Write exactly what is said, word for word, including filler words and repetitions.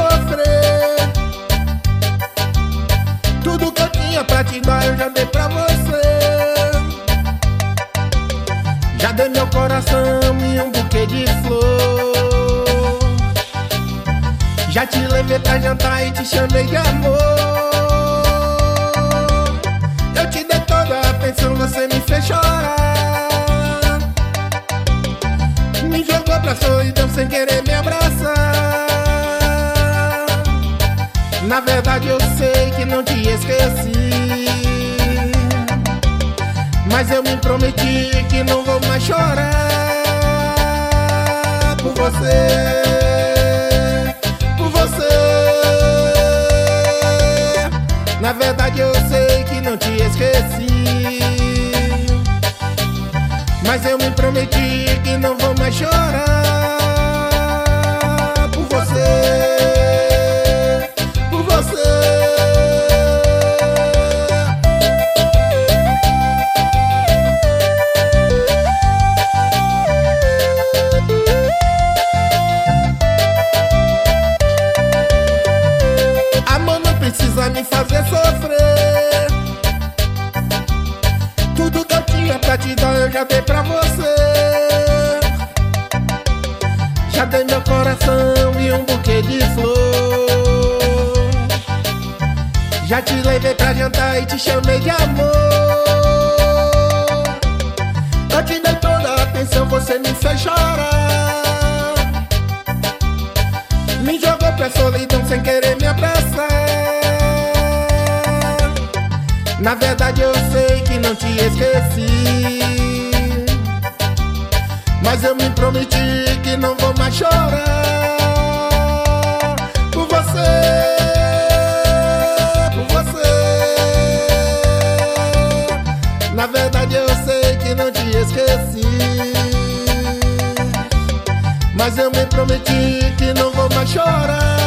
sofrer. Tudo que eu tinha pra te dar eu já dei pra você. Já dei meu coração e um buquê de flor. Já te levei pra jantar e te chamei de amor. Eu te dei toda a atenção, você me fez chorar. Me jogou pra solidão sem querer me abraçar. Na verdade eu sei que não te esqueci, mas eu me prometi que não vou mais chorar por você, por você. Na verdade eu sei que não te esqueci, mas eu me prometi que não vou mais chorar por você, por você. Amor, não precisa me fazer sofrer. Tudo que eu tinha pra te dar eu já dei pra você. Já dei meu coração e um buquê de flor. Já te levei pra jantar e te chamei de amor. Eu te dei toda a atenção, você me fez chorar. Me jogou pra solidão sem querer me abraçar. Na verdade eu sei que não te esqueci, mas eu me prometi que não vou mais chorar por você, por você. Na verdade eu sei que não te esqueci, mas eu me prometi que não vou mais chorar